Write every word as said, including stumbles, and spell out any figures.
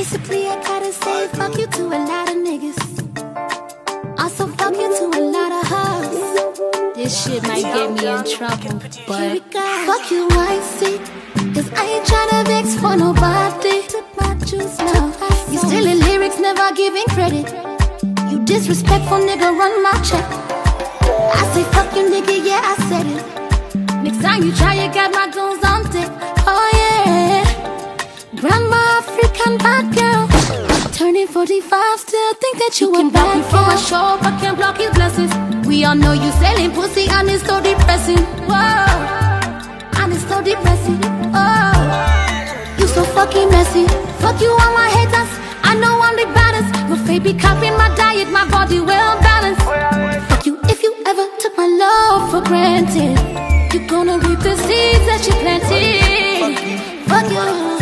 Basically, I gotta say fuck you to a lot of niggas. Also fuck you to a lot of hoes. This shit might get me in trouble, but fuck you, wifey, cause I ain't tryna vex for nobody. You stealing lyrics, never giving credit. You disrespectful nigga, run my check. I say fuck you nigga, yeah I said it. Next time you try, you got my guns on deck. Oh yeah, grandma African bad girl, turning forty-five, still think that you, you a bad girl. For a show, but can't block his blessings. We all know you selling pussy and it's so depressing. Whoa, and it's so depressing. Oh, you so fucking messy. Fuck you all my haters, I know I'm the baddest. Your fate be copying my diet, my body well balanced. Fuck you if you ever took my love for granted. You gonna reap the seeds that you planted. Fuck you.